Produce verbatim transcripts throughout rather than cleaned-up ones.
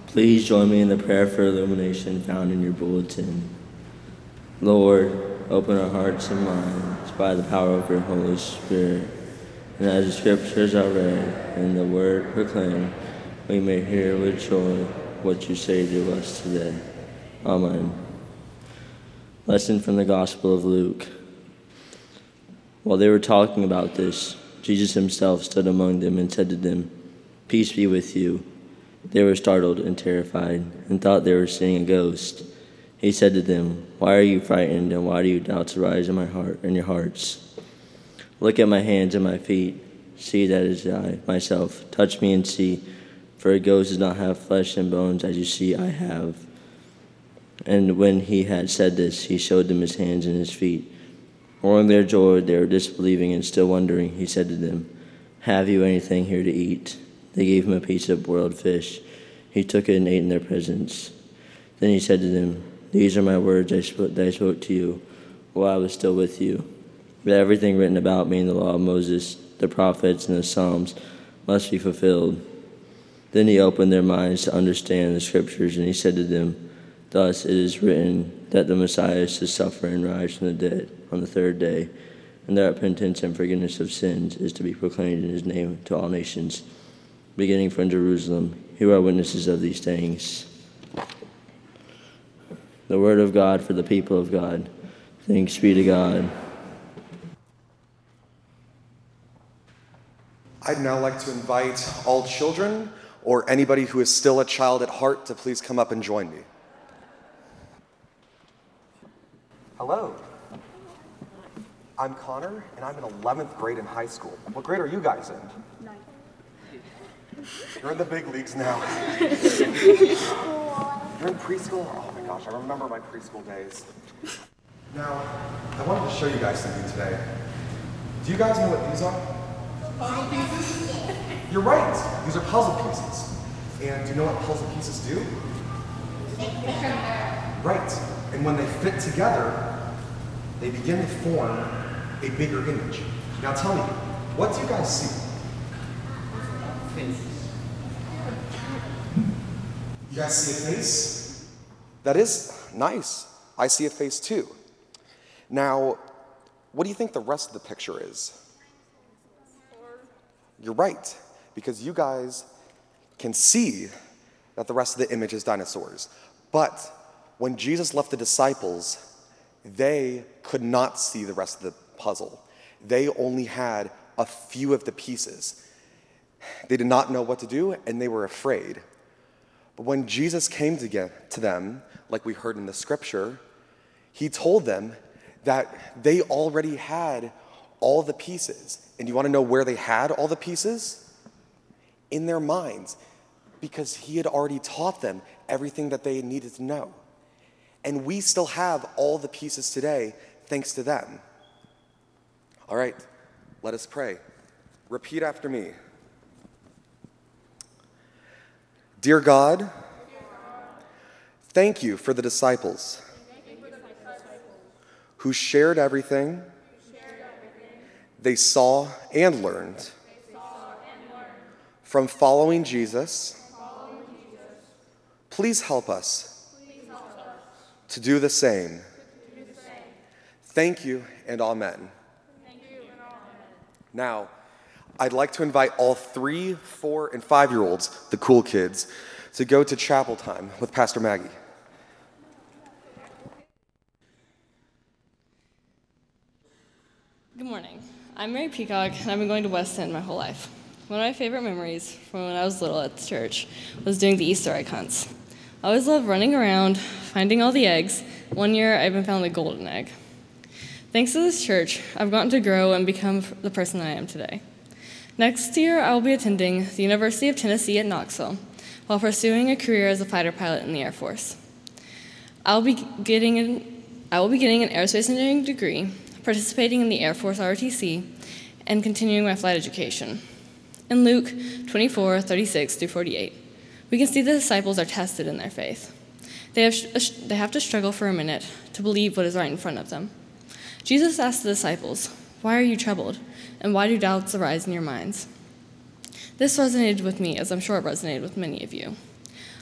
Please join me in the prayer for illumination found in your bulletin. Lord, open our hearts and minds by the power of your Holy Spirit, and as the scriptures are read and the word proclaimed, we may hear with joy what you say to us today. Amen. Lesson from the Gospel of Luke. While they were talking about this, Jesus himself stood among them and said to them, "Peace be with you." They were startled and terrified and thought they were seeing a ghost. He said to them, "Why are you frightened, and why do you doubts arise in my heart in your hearts? Look at my hands and my feet. See that it is I myself. Touch me and see, for a ghost does not have flesh and bones as you see I have." And when he had said this, he showed them his hands and his feet. Or in their joy, they were disbelieving and still wondering. He said to them, "Have you anything here to eat?" They gave him a piece of boiled fish. He took it and ate in their presence. Then he said to them, "These are my words I spoke, that I spoke to you while I was still with you, that everything written about me in the law of Moses, the prophets, and the Psalms must be fulfilled." Then he opened their minds to understand the scriptures, and he said to them, "Thus it is written that the Messiah is to suffer and rise from the dead on the third day, and that repentance and forgiveness of sins is to be proclaimed in his name to all nations, beginning from Jerusalem. You are witnesses of these things." The word of God for the people of God. Thanks be to God. I'd now like to invite all children or anybody who is still a child at heart to please come up and join me. Hello. I'm Connor, and I'm in eleventh grade in high school. What grade are you guys in? Ninth. You're in the big leagues now. You're in preschool? Oh my gosh, I remember my preschool days. Now, I wanted to show you guys something today. Do you guys know what these are? Puzzle pieces? You're right. These are puzzle pieces. And do you know what puzzle pieces do? Right. And when they fit together, they begin to form a bigger image. Now tell me, what do you guys see? Faces. You guys see a face? That is nice. I see a face too. Now, what do you think the rest of the picture is? You're right, because you guys can see that the rest of the image is dinosaurs. But when Jesus left the disciples, they could not see the rest of the puzzle. They only had a few of the pieces. They did not know what to do, and they were afraid. But when Jesus came to, get to them, like we heard in the scripture, he told them that they already had all the pieces. And you want to know where they had all the pieces? In their minds, because he had already taught them everything that they needed to know. And we still have all the pieces today, thanks to them. All right, let us pray. Repeat after me. Dear God, thank you for the disciples who shared everything they saw and learned from following Jesus. Please help us to do the same. Thank you and amen. Now, I'd like to invite all three, four, and five-year-olds, the cool kids, to go to chapel time with Pastor Maggie. Good morning. I'm Mary Peacock, and I've been going to West End my whole life. One of my favorite memories from when I was little at the church was doing the Easter egg hunts. I always loved running around, finding all the eggs. One year, I even found the golden egg. Thanks to this church, I've gotten to grow and become the person I am today. Next year, I will be attending the University of Tennessee at Knoxville while pursuing a career as a fighter pilot in the Air Force. I'll be getting an, I will be getting an aerospace engineering degree, participating in the Air Force R O T C, and continuing my flight education. In Luke twenty-four, thirty-six through forty-eight, we can see the disciples are tested in their faith. They have, they have to struggle for a minute to believe what is right in front of them. Jesus asked the disciples, "Why are you troubled? And why do doubts arise in your minds?" This resonated with me, as I'm sure it resonated with many of you.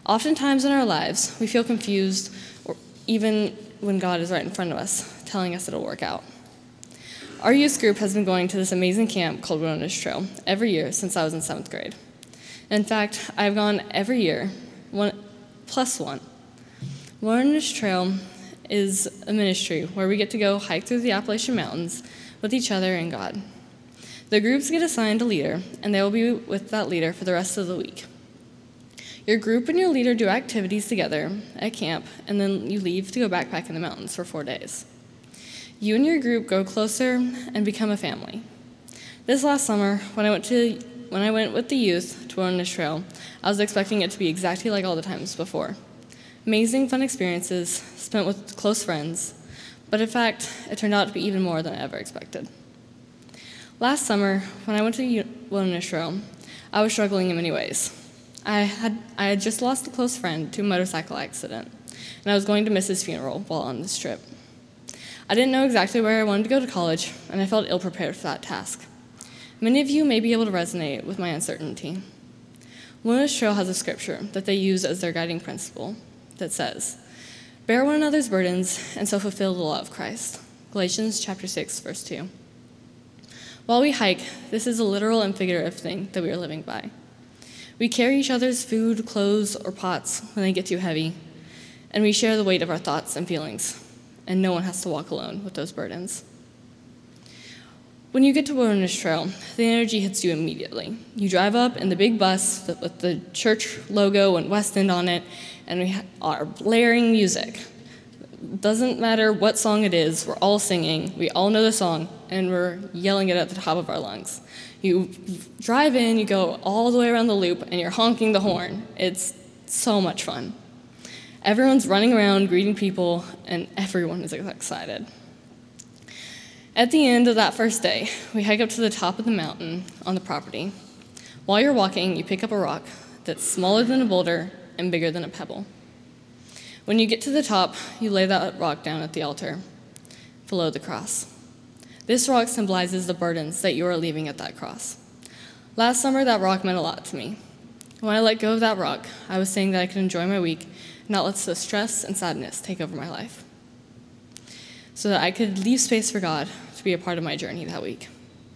Oftentimes in our lives, we feel confused, or even when God is right in front of us, telling us it'll work out. Our youth group has been going to this amazing camp called Wilderness Trail every year since I was in seventh grade. In fact, I've gone every year, one plus one. Wilderness Trail is a ministry where we get to go hike through the Appalachian Mountains with each other and God. The groups get assigned a leader, and they will be with that leader for the rest of the week. Your group and your leader do activities together at camp, and then you leave to go backpack in the mountains for four days. You and your group grow closer and become a family. This last summer, when I went to when I went with the youth to Wilderness Trail, I was expecting it to be exactly like all the times before. Amazing, fun experiences spent with close friends, but in fact, it turned out to be even more than I ever expected. Last summer, when I went to Wilderness Trail, I was struggling in many ways. I had I had just lost a close friend to a motorcycle accident, and I was going to miss his funeral while on this trip. I didn't know exactly where I wanted to go to college, and I felt ill-prepared for that task. Many of you may be able to resonate with my uncertainty. Wilderness Trail has a scripture that they use as their guiding principle that says, "Bear one another's burdens and so fulfill the law of Christ." Galatians chapter six, verse two. While we hike, this is a literal and figurative thing that we are living by. We carry each other's food, clothes, or pots when they get too heavy, and we share the weight of our thoughts and feelings, and no one has to walk alone with those burdens. When you get to Wilderness Trail, the energy hits you immediately. You drive up in the big bus with the church logo and West End on it, and we are blaring music. Doesn't matter what song it is, we're all singing, we all know the song, and we're yelling it at the top of our lungs. You drive in, you go all the way around the loop, and you're honking the horn. It's so much fun. Everyone's running around, greeting people, and everyone is excited. At the end of that first day, we hike up to the top of the mountain on the property. While you're walking, you pick up a rock that's smaller than a boulder and bigger than a pebble. When you get to the top, you lay that rock down at the altar below the cross. This rock symbolizes the burdens that you are leaving at that cross. Last summer, that rock meant a lot to me. When I let go of that rock, I was saying that I could enjoy my week and not let the stress and sadness take over my life, so that I could leave space for God to be a part of my journey that week.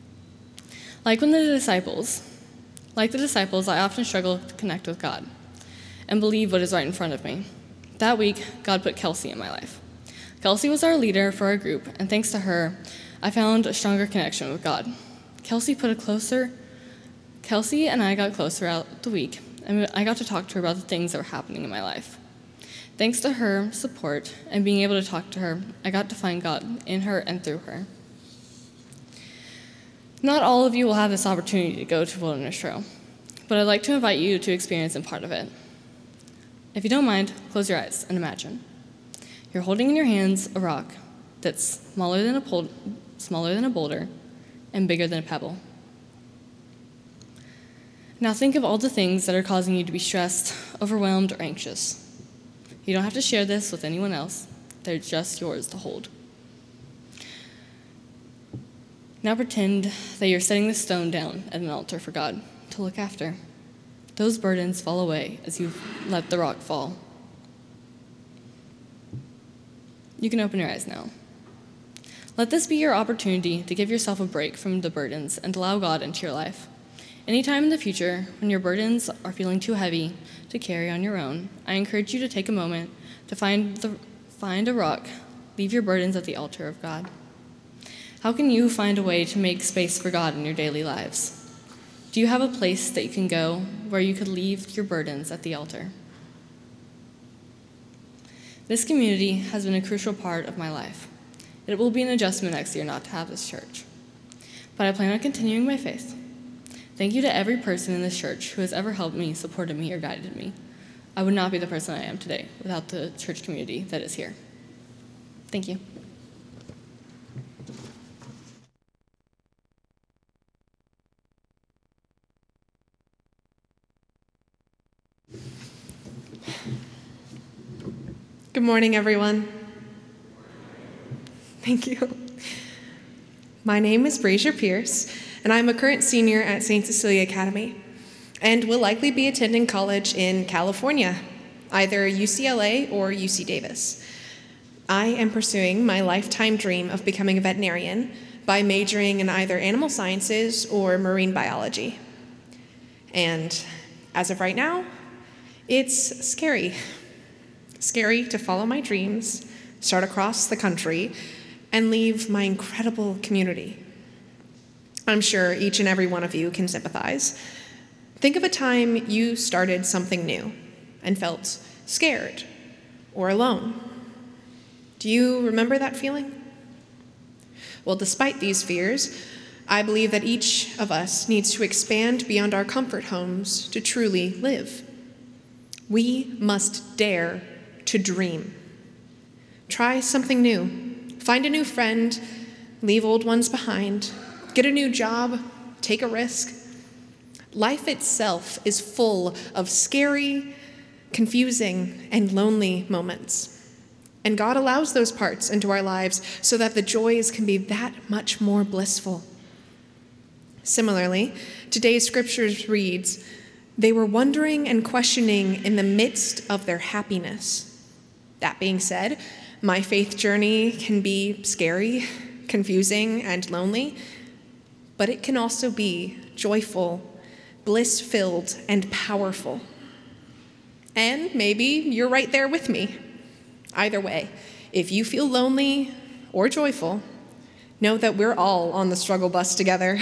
Like when the disciples, like the disciples, I often struggle to connect with God and believe what is right in front of me. That week, God put Kelsey in my life. Kelsey was our leader for our group, and thanks to her, I found a stronger connection with God. Kelsey put a closer, Kelsey and I got closer out the week, and I got to talk to her about the things that were happening in my life. Thanks to her support and being able to talk to her, I got to find God in her and through her. Not all of you will have this opportunity to go to Wilderness Trail, but I'd like to invite you to experience a part of it. If you don't mind, close your eyes and imagine. You're holding in your hands a rock that's smaller than a pol- smaller than a boulder and bigger than a pebble. Now think of all the things that are causing you to be stressed, overwhelmed, or anxious. You don't have to share this with anyone else. They're just yours to hold. Now pretend that you're setting this stone down at an altar for God to look after. Those burdens fall away as you let the rock fall. You can open your eyes now. Let this be your opportunity to give yourself a break from the burdens and allow God into your life. Anytime in the future, when your burdens are feeling too heavy to carry on your own, I encourage you to take a moment to find the find a rock, leave your burdens at the altar of God. How can you find a way to make space for God in your daily lives? Do you have a place that you can go where you could leave your burdens at the altar? This community has been a crucial part of my life. It will be an adjustment next year not to have this church, but I plan on continuing my faith. Thank you to every person in this church who has ever helped me, supported me, or guided me. I would not be the person I am today without the church community that is here. Thank you. Good morning, everyone. Thank you. My name is Brazier Pierce, and I'm a current senior at Saint Cecilia Academy, and will likely be attending college in California either U C L A or U C Davis. I am pursuing my lifetime dream of becoming a veterinarian by majoring in either animal sciences or marine biology. And as of right now, it's scary. Scary to follow my dreams, start across the country, and leave my incredible community. I'm sure each and every one of you can sympathize. Think of a time you started something new and felt scared or alone. Do you remember that feeling? Well, despite these fears, I believe that each of us needs to expand beyond our comfort homes to truly live. We must dare to dream. Try something new. Find a new friend, leave old ones behind, get a new job, take a risk. Life itself is full of scary, confusing, and lonely moments. And God allows those parts into our lives so that the joys can be that much more blissful. Similarly, today's scriptures reads, "They were wondering and questioning in the midst of their happiness." That being said, my faith journey can be scary, confusing, and lonely, but it can also be joyful, bliss-filled, and powerful. And maybe you're right there with me. Either way, if you feel lonely or joyful, know that we're all on the struggle bus together.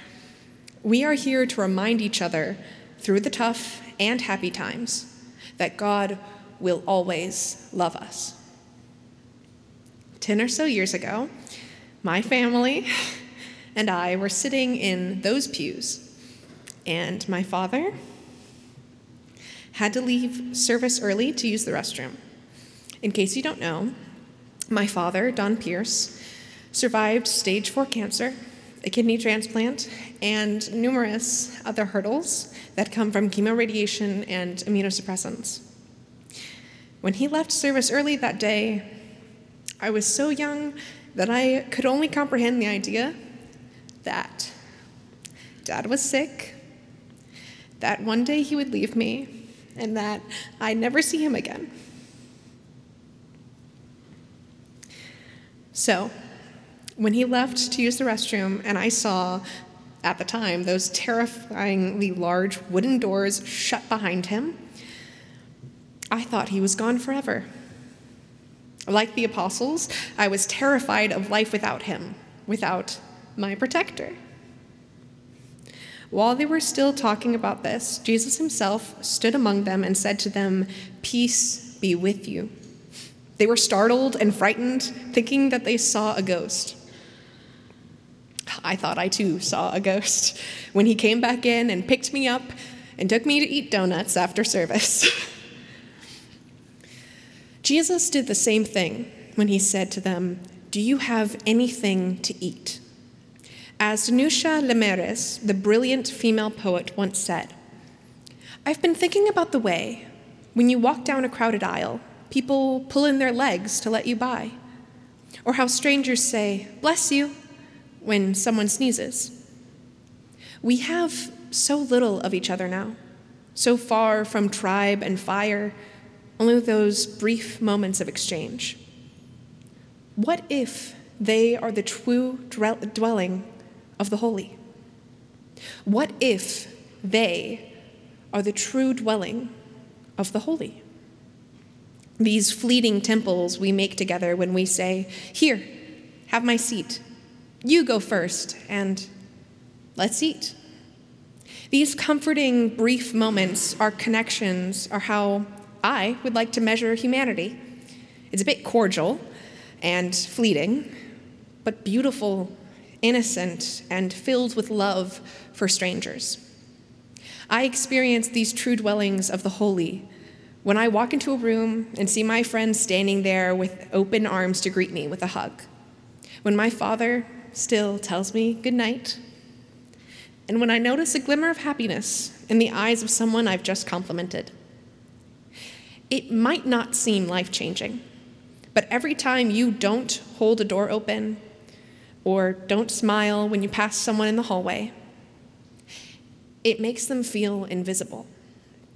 We are here to remind each other through the tough and happy times that God will always love us. Ten or so years ago, my family and I were sitting in those pews, and my father had to leave service early to use the restroom. In case you don't know, my father, Don Pierce, survived stage four cancer, a kidney transplant, and numerous other hurdles that come from chemoradiation and immunosuppressants. When he left service early that day, I was so young that I could only comprehend the idea that Dad was sick, that one day he would leave me, and that I'd never see him again. So, when he left to use the restroom and I saw, at the time, those terrifyingly large wooden doors shut behind him, I thought he was gone forever. Like the apostles, I was terrified of life without him, without my protector. While they were still talking about this, Jesus himself stood among them and said to them, "Peace be with you." They were startled and frightened, thinking that they saw a ghost. I thought I too saw a ghost when he came back in and picked me up and took me to eat donuts after service. Jesus did the same thing when he said to them, "Do you have anything to eat?" As Danusha Lemaris, the brilliant female poet, once said, "I've been thinking about the way when you walk down a crowded aisle, people pull in their legs to let you by, or how strangers say, 'Bless you,' when someone sneezes. We have so little of each other now, so far from tribe and fire, only those brief moments of exchange. What if they are the true dwelling of the holy? What if they are the true dwelling of the holy? These fleeting temples we make together when we say, 'Here, have my seat. You go first, and let's eat.' These comforting, brief moments, our connections, are how I would like to measure humanity. It's a bit cordial and fleeting, but beautiful, innocent, and filled with love for strangers. I experience these true dwellings of the holy when I walk into a room and see my friend standing there with open arms to greet me with a hug, when my father still tells me good night, and when I notice a glimmer of happiness in the eyes of someone I've just complimented. It might not seem life-changing, but every time you don't hold a door open or don't smile when you pass someone in the hallway, it makes them feel invisible.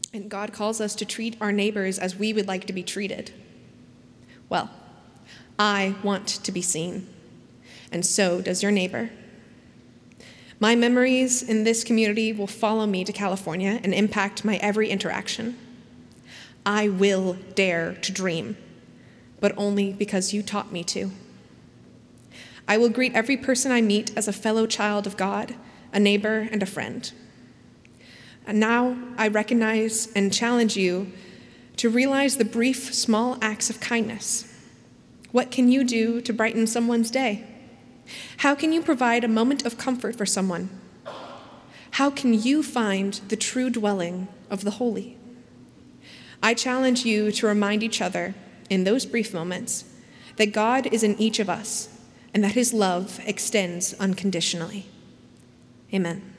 And God calls us to treat our neighbors as we would like to be treated. Well, I want to be seen, and so does your neighbor. My memories in this community will follow me to California and impact my every interaction. I will dare to dream, but only because you taught me to. I will greet every person I meet as a fellow child of God, a neighbor, and a friend. And now I recognize and challenge you to realize the brief, small acts of kindness. What can you do to brighten someone's day? How can you provide a moment of comfort for someone? How can you find the true dwelling of the holy? I challenge you to remind each other in those brief moments that God is in each of us and that his love extends unconditionally. Amen.